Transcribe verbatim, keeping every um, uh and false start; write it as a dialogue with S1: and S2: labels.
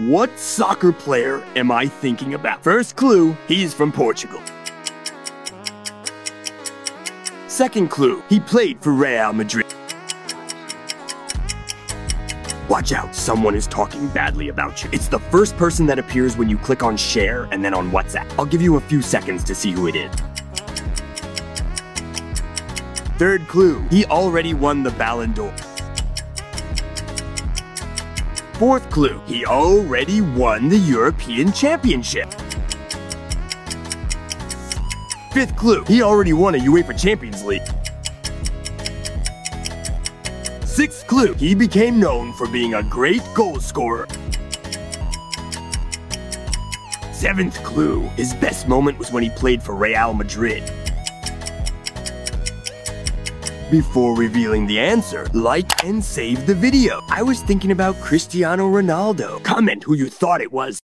S1: What soccer player am I thinking about? First clue, he's from Portugal. Second clue, he played for Real Madrid. Watch out, someone is talking badly about you. It's the first person that appears when you click on share and then on WhatsApp. I'll give you a few seconds to see who it is. Third clue, he already won the Ballon d'Or. Fourth clue, he already won the European Championship. Fifth clue, he already won a UEFA Champions League. Sixth clue, he became known for being a great goal scorer. Seventh clue, his best moment was when he played for Real Madrid. Before revealing the answer, like and save the video. I was thinking about Cristiano Ronaldo. Comment who you thought it was.